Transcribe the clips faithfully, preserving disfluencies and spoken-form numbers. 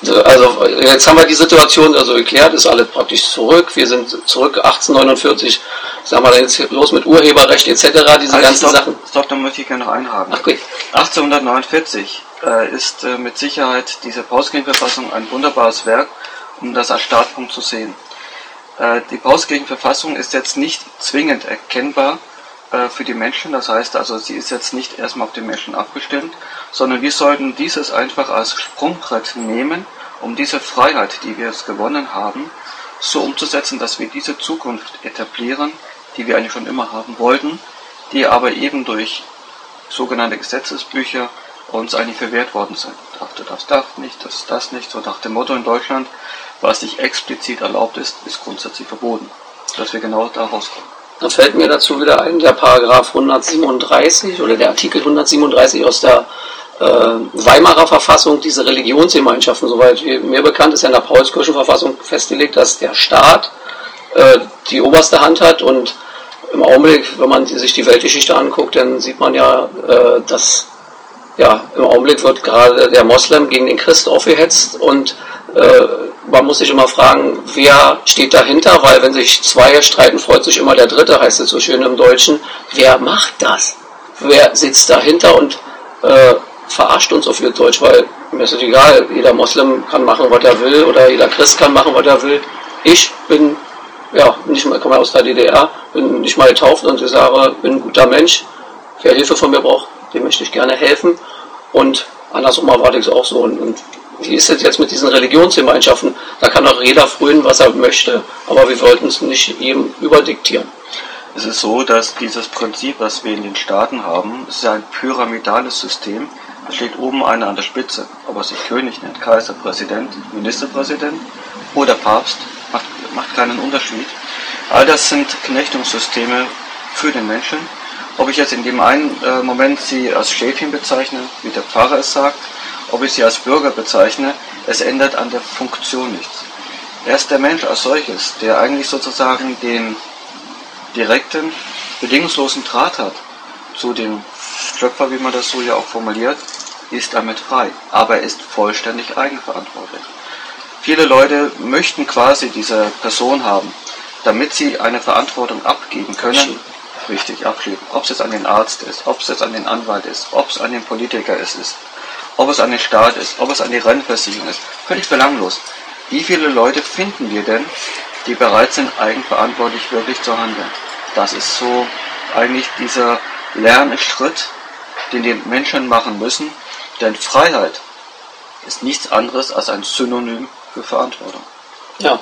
Also jetzt haben wir die Situation also geklärt, ist alles praktisch zurück. Wir sind zurück achtzehnhundertneunundvierzig, sagen wir dann jetzt los mit Urheberrecht et cetera, diese also ganzen stopp, Sachen. Stopp, da möchte ich gerne noch einhaken. Ach, okay. achtzehnhundertneunundvierzig äh, ist äh, mit Sicherheit diese Paulskirchenverfassung ein wunderbares Werk, um das als Startpunkt zu sehen. Äh, die Paulskirchenverfassung ist jetzt nicht zwingend erkennbar äh, für die Menschen, das heißt also, sie ist jetzt nicht erstmal auf den Menschen abgestimmt, sondern wir sollten dieses einfach als Sprungbrett nehmen, um diese Freiheit, die wir jetzt gewonnen haben, so umzusetzen, dass wir diese Zukunft etablieren, die wir eigentlich schon immer haben wollten, die aber eben durch sogenannte Gesetzesbücher uns eigentlich verwehrt worden sind. Du darfst das nicht, das das nicht, so nach dem Motto in Deutschland, was nicht explizit erlaubt ist, ist grundsätzlich verboten. Dass wir genau da rauskommen. Da fällt mir dazu wieder ein, der Paragraph hundertsiebenunddreißig oder der Artikel hundertsiebenunddreißig aus der äh, Weimarer Verfassung, diese Religionsgemeinschaften, soweit mir bekannt ist, ja in der Paulskirchenverfassung festgelegt, dass der Staat äh, die oberste Hand hat und im Augenblick, wenn man sich die Weltgeschichte anguckt, dann sieht man ja, äh, dass ja, im Augenblick wird gerade der Moslem gegen den Christ aufgehetzt und äh, man muss sich immer fragen, wer steht dahinter, weil wenn sich zwei streiten, freut sich immer der Dritte, heißt es so schön im Deutschen. Wer macht das? Wer sitzt dahinter und äh, verarscht uns auf gut Deutsch, weil mir ist es egal, jeder Moslem kann machen, was er will oder jeder Christ kann machen, was er will. Ich bin, ja, nicht mal, komme aus der D D R, bin nicht mal getauft und ich sage, bin ein guter Mensch, wer Hilfe von mir braucht, dem möchte ich gerne helfen und andersrum erwarte ich es auch so und, und wie ist es jetzt mit diesen Religionsgemeinschaften? Da kann auch jeder frönen, was er möchte, aber wir wollten es nicht ihm überdiktieren. Es ist so, dass dieses Prinzip, was wir in den Staaten haben, ist ja ein pyramidales System. Da steht oben einer an der Spitze, ob er sich König nennt, Kaiser, Präsident, Ministerpräsident oder Papst, macht, macht keinen Unterschied. All das sind Knechtungssysteme für den Menschen. Ob ich jetzt in dem einen äh, Moment sie als Schäfchen bezeichne, wie der Pfarrer es sagt, ob ich sie als Bürger bezeichne, es ändert an der Funktion nichts. Erst der Mensch als solches, der eigentlich sozusagen den direkten, bedingungslosen Draht hat zu dem Schöpfer, wie man das so ja auch formuliert, ist damit frei. Aber er ist vollständig eigenverantwortlich. Viele Leute möchten quasi diese Person haben, damit sie eine Verantwortung abgeben können. Richtig, abschieben. Ob es jetzt an den Arzt ist, ob es jetzt an den Anwalt ist, ob es an den Politiker ist, ist. Ob es an den Staat ist, ob es an die Rentenversicherung ist, völlig belanglos. Wie viele Leute finden wir denn, die bereit sind, eigenverantwortlich wirklich zu handeln? Das ist so eigentlich dieser Lernschritt, den die Menschen machen müssen, denn Freiheit ist nichts anderes als ein Synonym für Verantwortung. Ja,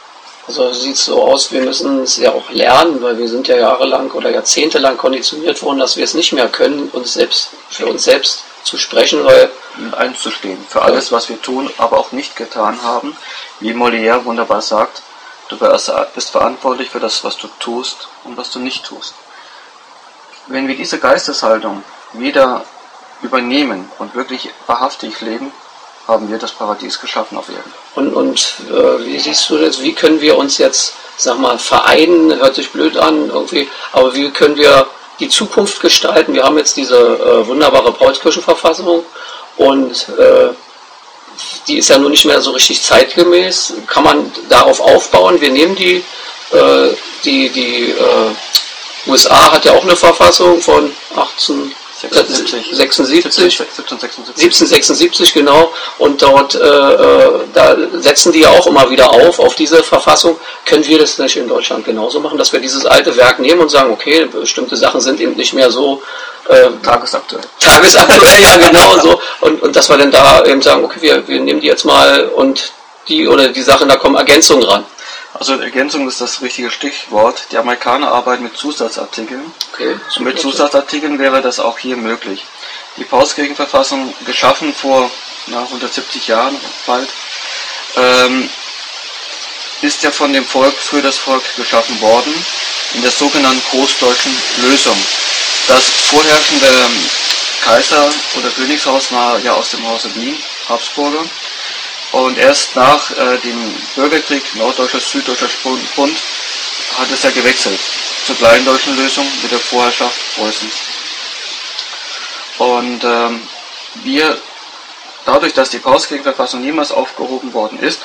also sieht es so aus, wir müssen es ja auch lernen, weil wir sind ja jahrelang oder jahrzehntelang konditioniert worden, dass wir es nicht mehr können, uns selbst für uns selbst zu sprechen, weil einzustehen für alles, was wir tun, aber auch nicht getan haben. Wie Molière wunderbar sagt, du bist verantwortlich für das, was du tust und was du nicht tust. Wenn wir diese Geisteshaltung wieder übernehmen und wirklich wahrhaftig leben, haben wir das Paradies geschaffen auf Erden. Und, und äh, wie siehst du das, wie können wir uns jetzt, sag mal, vereinen, hört sich blöd an irgendwie, aber wie können wir die Zukunft gestalten? Wir haben jetzt diese äh, wunderbare Paulskirchenverfassung und äh, die ist ja nun nicht mehr so richtig zeitgemäß. Kann man darauf aufbauen? Wir nehmen die, äh, die, die äh, U S A hat ja auch eine Verfassung von achtzehnhundertsechsundsiebzig, siebzehnhundertsechsundsiebzig, genau, und dort äh, da setzen die ja auch immer wieder auf, auf diese Verfassung. Können wir das nicht in Deutschland genauso machen, dass wir dieses alte Werk nehmen und sagen, okay, bestimmte Sachen sind eben nicht mehr so äh, tagesaktuell. Tagesaktuell, ja genau so, und, und dass wir dann da eben sagen, okay, wir, wir nehmen die jetzt mal und die oder die Sachen, da kommen Ergänzungen ran. Also Ergänzung ist das richtige Stichwort. Die Amerikaner arbeiten mit Zusatzartikeln. Okay, und mit Zusatzartikeln wäre das auch hier möglich. Die Paulskirchenverfassung, geschaffen vor na, hundertsiebzig Jahren bald, ähm, ist ja von dem Volk für das Volk geschaffen worden, in der sogenannten Großdeutschen Lösung. Das vorherrschende Kaiser- oder Königshaus war ja aus dem Hause Wien, Habsburger. Und erst nach äh, dem Bürgerkrieg, Norddeutscher, Süddeutscher Bund, hat es ja gewechselt zur kleinen deutschen Lösung mit der Vorherrschaft Preußens. Und ähm, wir dadurch, dass die Paulskirchenverfassung niemals aufgehoben worden ist,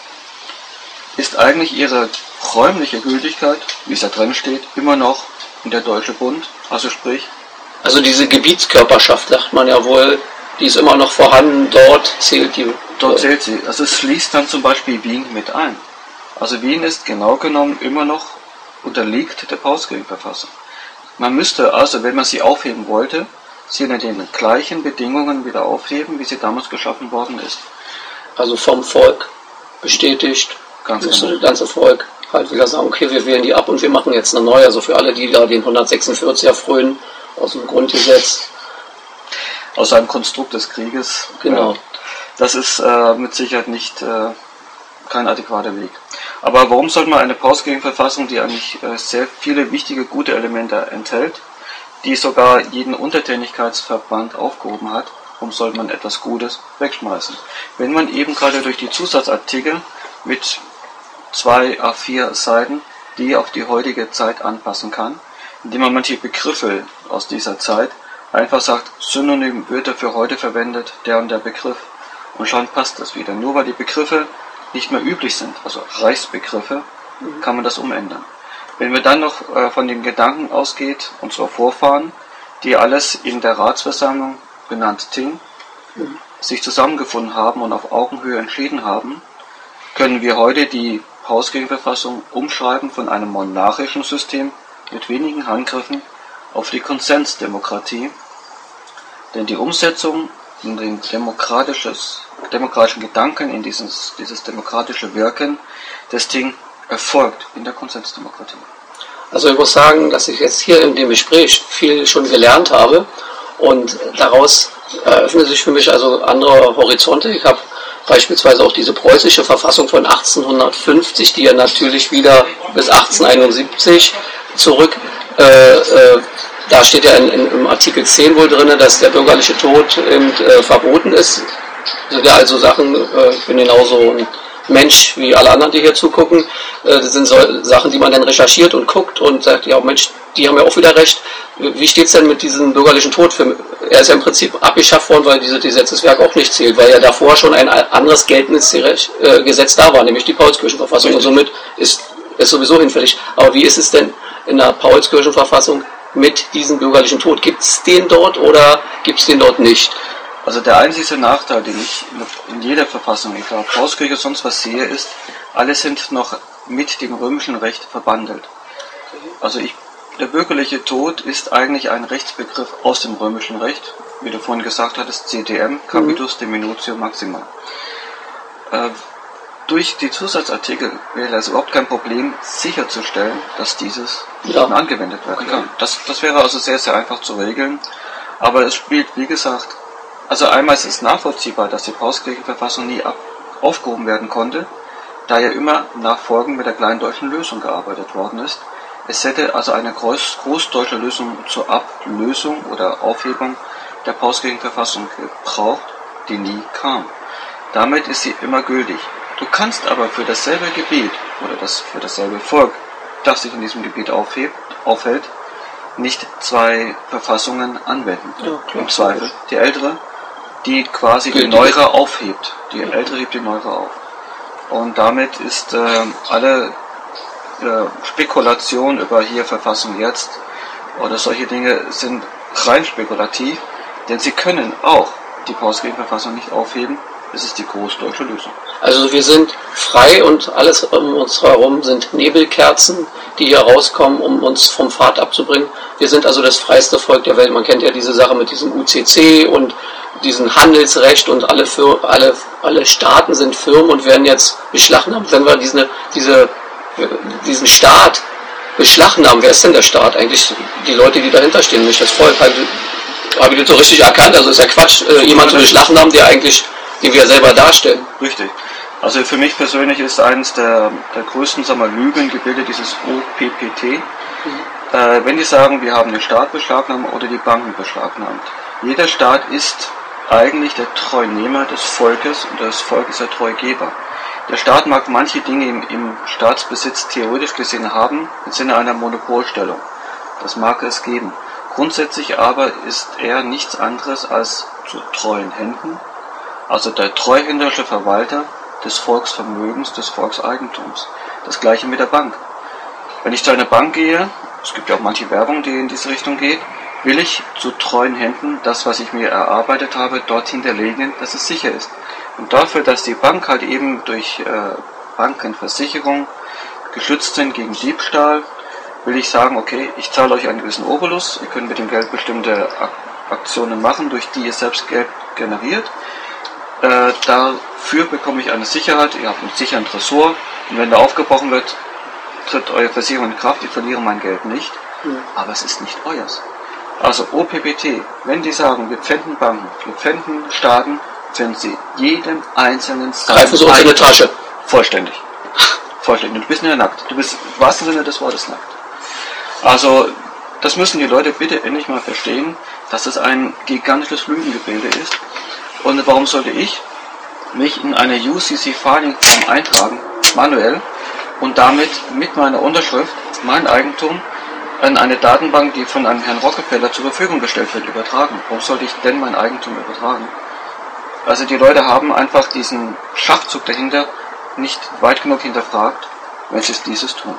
ist eigentlich ihre räumliche Gültigkeit, wie es da drin steht, immer noch in der Deutsche Bund, also sprich. Also diese Gebietskörperschaft, sagt man ja wohl, die ist immer noch vorhanden, dort zählt die. Dort zählt sie. Also es schließt dann zum Beispiel Wien mit ein. Also Wien ist genau genommen immer noch unterliegt der Paulskirchenverfassung. Man müsste also, wenn man sie aufheben wollte, sie unter den gleichen Bedingungen wieder aufheben, wie sie damals geschaffen worden ist. Also vom Volk bestätigt, Ganz müsste genau. das ganze Volk halt wieder sagen, okay, wir wählen die ab und wir machen jetzt eine neue. Also für alle, die da den hundertsechsundvierziger frönen aus dem Grundgesetz. Aus einem Konstrukt des Krieges. Genau. Ja, das ist äh, mit Sicherheit nicht äh, kein adäquater Weg. Aber warum sollte man eine Paulskirchenverfassung, die eigentlich äh, sehr viele wichtige, gute Elemente enthält, die sogar jeden Untertänigkeitsverband aufgehoben hat, warum sollte man etwas Gutes wegschmeißen? Wenn man eben gerade durch die Zusatzartikel mit zwei A vier Seiten die auf die heutige Zeit anpassen kann, indem man manche Begriffe aus dieser Zeit einfach sagt, Synonym wird dafür heute verwendet, der und der Begriff, und schon passt das wieder. Nur weil die Begriffe nicht mehr üblich sind, also Reichsbegriffe, mhm. kann man das umändern. Wenn wir dann noch äh, von dem Gedanken ausgeht, unserer Vorfahren, die alles in der Ratsversammlung, benannt Ting, mhm. sich zusammengefunden haben und auf Augenhöhe entschieden haben, können wir heute die Paulskirchenverfassung umschreiben von einem monarchischen System mit wenigen Handgriffen auf die Konsensdemokratie, denn die Umsetzung in den demokratisches, demokratischen Gedanken, in dieses, dieses demokratische Wirken des Ting erfolgt in der Konsensdemokratie. Also ich muss sagen, dass ich jetzt hier in dem Gespräch viel schon gelernt habe und daraus eröffnen sich für mich also andere Horizonte. Ich habe beispielsweise auch diese preußische Verfassung von achtzehnhundertfünfzig, die ja natürlich wieder bis achtzehnhunderteinundsiebzig zurück, äh, äh, da steht ja in, in, im Artikel zehn wohl drin, dass der bürgerliche Tod eben, äh, verboten ist. Das sind ja also Sachen, äh, ich bin genauso ein Mensch wie alle anderen, die hier zugucken. Äh, das sind so Sachen, die man dann recherchiert und guckt und sagt, ja Mensch, die haben ja auch wieder recht. Wie steht es denn mit diesem bürgerlichen Tod? Für, er ist ja im Prinzip abgeschafft worden, weil dieses Gesetzeswerk auch nicht zählt, weil ja davor schon ein anderes geltendes Gesetz da war, nämlich die Paulskirchenverfassung. Und somit ist es sowieso hinfällig. Aber wie ist es denn in der Paulskirchenverfassung mit diesem bürgerlichen Tod? Gibt es den dort oder gibt es den dort nicht? Also der einzige Nachteil, den ich in jeder Verfassung, egal Paulskirche sonst was sehe, ist, alle sind noch mit dem römischen Recht verbandelt. Also ich, der bürgerliche Tod ist eigentlich ein Rechtsbegriff aus dem römischen Recht, wie du vorhin gesagt hattest, C D M, Capitus mhm. Diminutio Maxima. Äh, durch die Zusatzartikel wäre es überhaupt kein Problem, sicherzustellen, dass dieses ja. angewendet werden kann. Das, das wäre also sehr, sehr einfach zu regeln, aber es spielt, wie gesagt, also einmal ist es nachvollziehbar, dass die Paulskirchenverfassung nie ab, aufgehoben werden konnte, da ja immer nachfolgend mit der kleindeutschen Lösung gearbeitet worden ist. Es hätte also eine groß, großdeutsche Lösung zur Ablösung oder Aufhebung der Paulskirchenverfassung gebraucht, die nie kam. Damit ist sie immer gültig. Du kannst aber für dasselbe Gebiet oder das, für dasselbe Volk, das sich in diesem Gebiet aufhebt, aufhält, nicht zwei Verfassungen anwenden. Ja, im Zweifel die ältere, die quasi die neuere aufhebt. Die ältere hebt die neuere auf. Und damit ist äh, alle äh, Spekulation über hier Verfassung jetzt oder solche Dinge sind rein spekulativ, denn sie können auch die Paulskirchenverfassung nicht aufheben. Das ist die großdeutsche Lösung. Also wir sind frei und alles um uns herum sind Nebelkerzen, die hier rauskommen, um uns vom Pfad abzubringen. Wir sind also das freiste Volk der Welt. Man kennt ja diese Sache mit diesem U C C und diesem Handelsrecht und alle, Fir- alle, alle Staaten sind Firmen und werden jetzt beschlagnahmt. Wenn wir diese, diese, diesen Staat beschlagnahmen, wer ist denn der Staat? Eigentlich die Leute, die dahinter stehen, nicht das Volk. Habe ich das so richtig erkannt? Also ist ja Quatsch, äh, jemand zu beschlagnahmen, der eigentlich die wir selber darstellen. Richtig. Also für mich persönlich ist eines der, der größten sagen wir, Lügengebilde dieses O P P T, mhm. äh, wenn die sagen, wir haben den Staat beschlagnahmt oder die Banken beschlagnahmt. Jeder Staat ist eigentlich der Treunehmer des Volkes und das Volk ist der Treugeber. Der Staat mag manche Dinge im, im Staatsbesitz theoretisch gesehen haben, im Sinne einer Monopolstellung. Das mag es geben. Grundsätzlich aber ist er nichts anderes als zu treuen Händen Also der treuhänderische Verwalter des Volksvermögens, des Volkseigentums. Das gleiche mit der Bank. Wenn ich zu einer Bank gehe, es gibt ja auch manche Werbung, die in diese Richtung geht, will ich zu treuen Händen das, was ich mir erarbeitet habe, dort hinterlegen, dass es sicher ist. Und dafür, dass die Bank halt eben durch äh, Bankenversicherung geschützt sind gegen Diebstahl, will ich sagen, okay, ich zahle euch einen gewissen Obolus, ihr könnt mit dem Geld bestimmte Aktionen machen, durch die ihr selbst Geld generiert. Äh, dafür bekomme ich eine Sicherheit, ihr habt einen sicheren Tresor, und wenn der aufgebrochen wird, tritt eure Versicherung in Kraft, ich verliere mein Geld nicht, mhm. aber es ist nicht euers. Also O P B T, wenn die sagen, wir pfänden Banken, wir pfänden Staaten, pfänden sie jedem einzelnen greifen sie unter die Tasche. Vollständig. Vollständig. Du bist nicht nackt. Du bist im wahrsten Sinne des Wortes nackt. Also, das müssen die Leute bitte endlich mal verstehen, dass das ein gigantisches Lügengebilde ist. Und warum sollte ich mich in eine U C C-Filing-Form eintragen, manuell, und damit mit meiner Unterschrift mein Eigentum an eine Datenbank, die von einem Herrn Rockefeller zur Verfügung gestellt wird, übertragen? Warum sollte ich denn mein Eigentum übertragen? Also die Leute haben einfach diesen Schachzug dahinter nicht weit genug hinterfragt, wenn sie dieses tun.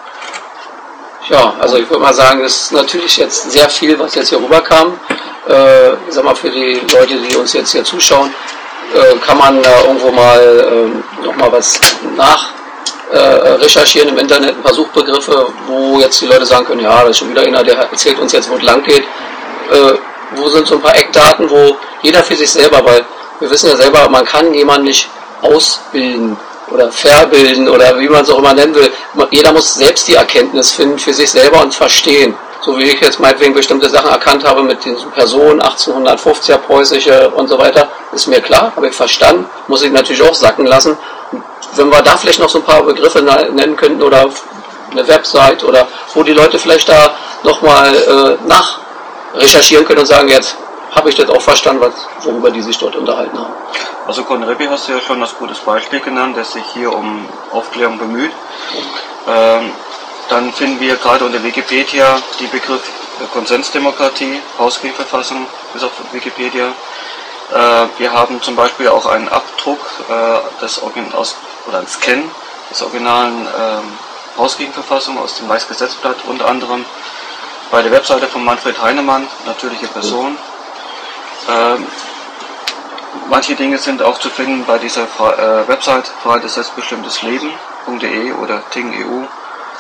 Ja, also ich würde mal sagen, das ist natürlich jetzt sehr viel, was jetzt hier rüberkam. Äh, ich sag mal, für die Leute, die uns jetzt hier zuschauen, äh, kann man da irgendwo mal äh, nochmal was nach äh, recherchieren im Internet, ein paar Suchbegriffe, wo jetzt die Leute sagen können, ja, das ist schon wieder einer, der erzählt uns jetzt, wo es lang geht. Äh, wo sind so ein paar Eckdaten, wo jeder für sich selber, weil wir wissen ja selber, man kann jemanden nicht ausbilden oder verbilden oder wie man es auch immer nennen will. Jeder muss selbst die Erkenntnis finden für sich selber und verstehen. So wie ich jetzt meinetwegen bestimmte Sachen erkannt habe mit den Personen, achtzehnhundertfünfziger preußische und so weiter, ist mir klar, habe ich verstanden, muss ich natürlich auch sacken lassen. Wenn wir da vielleicht noch so ein paar Begriffe nennen könnten oder eine Website oder wo die Leute vielleicht da nochmal äh, nach recherchieren können und sagen, jetzt habe ich das auch verstanden, was, worüber die sich dort unterhalten haben. Also Conrepi hast du ja schon als gutes Beispiel genannt, das sich hier um Aufklärung bemüht. Ähm, dann finden wir gerade unter Wikipedia die Begriff Konsensdemokratie, Hausregierverfassung, bis auf Wikipedia. Äh, wir haben zum Beispiel auch einen Abdruck äh, des Origin aus, oder ein Scan des originalen äh, Hausregierverfassung aus dem Reichsgesetzblatt, unter anderem bei der Webseite von Manfred Heinemann, natürliche Person. Ähm, manche Dinge sind auch zu finden bei dieser äh, Website freies selbstbestimmtes Leben.de oder Ting punkt E U.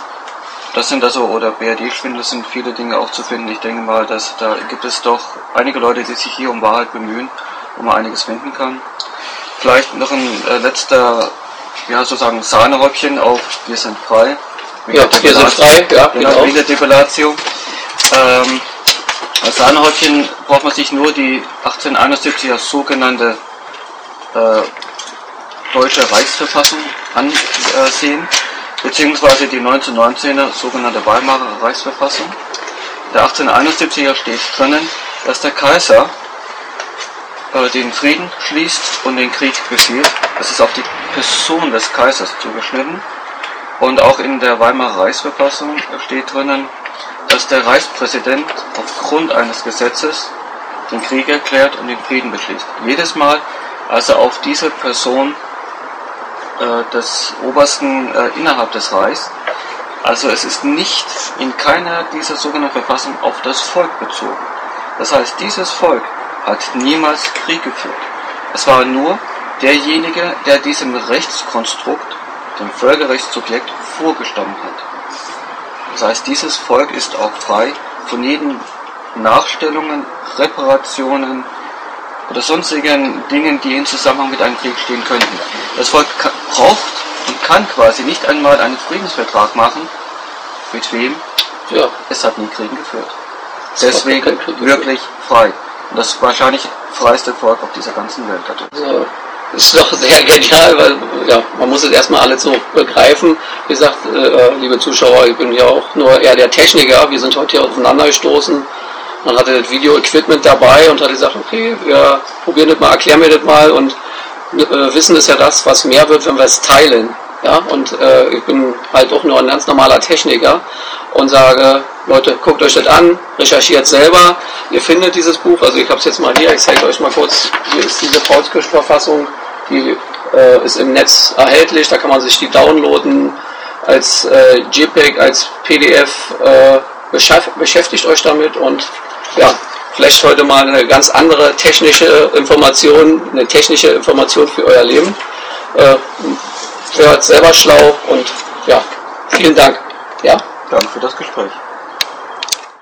Das sind also, oder B R D-Schwindel sind viele Dinge auch zu finden. Ich denke mal, dass da gibt es doch einige Leute, die sich hier um Wahrheit bemühen, wo man einiges finden kann. Vielleicht noch ein äh, letzter, ja sozusagen Sahnehäubchen auf Wir sind frei. Ja, wir sind frei, ja, genau. Wiener Debillatio. Ähm, als Sahnehäubchen braucht man sich nur die achtzehnhunderteinundsiebziger sogenannte äh, Deutsche Reichsverfassung ansehen, beziehungsweise die neunzehnhundertneunzehner sogenannte Weimarer Reichsverfassung. In der achtzehnhunderteinundsiebziger steht drinnen, dass der Kaiser äh, den Frieden schließt und den Krieg befiehlt. Das ist auf die Person des Kaisers zugeschnitten. Und auch in der Weimarer Reichsverfassung steht drinnen, dass der Reichspräsident aufgrund eines Gesetzes den Krieg erklärt und den Frieden beschließt. Jedes Mal, als er auf diese Person äh, des Obersten äh, innerhalb des Reichs, also es ist nicht in keiner dieser sogenannten Verfassungen auf das Volk bezogen. Das heißt, dieses Volk hat niemals Krieg geführt. Es war nur derjenige, der diesem Rechtskonstrukt, dem Völkerrechtssubjekt, vorgestanden hat. Das heißt, dieses Volk ist auch frei von jeden Nachstellungen, Reparationen oder sonstigen Dingen, die in Zusammenhang mit einem Krieg stehen könnten. Das Volk braucht und kann quasi nicht einmal einen Friedensvertrag machen. Mit wem? Ja. Es hat nie Krieg geführt. Deswegen wirklich frei. Und das wahrscheinlich freiste Volk auf dieser ganzen Welt. Ja. Das ist doch sehr genial, weil ja, man muss es erstmal alles so begreifen. Wie gesagt, äh, liebe Zuschauer, ich bin ja auch nur eher der Techniker. Wir sind heute hier aufeinander gestoßen. Man hatte das Video-Equipment dabei und hat gesagt, okay, wir probieren das mal, erklären wir das mal. Und äh, Wissen ist ja das, was mehr wird, wenn wir es teilen. Ja? Und äh, ich bin halt auch nur ein ganz normaler Techniker und sage, Leute, guckt euch das an, recherchiert selber. Ihr findet dieses Buch, also ich habe es jetzt mal hier, ich zeige euch mal kurz, hier ist diese Paulskirchenverfassung, die äh, ist im Netz erhältlich, da kann man sich die downloaden als äh, JPEG, als P D F, äh, beschäftigt euch damit und ja, vielleicht heute mal eine ganz andere technische Information, eine technische Information für euer Leben. Äh, hört selber schlau und ja, vielen Dank. Ja. Danke für das Gespräch.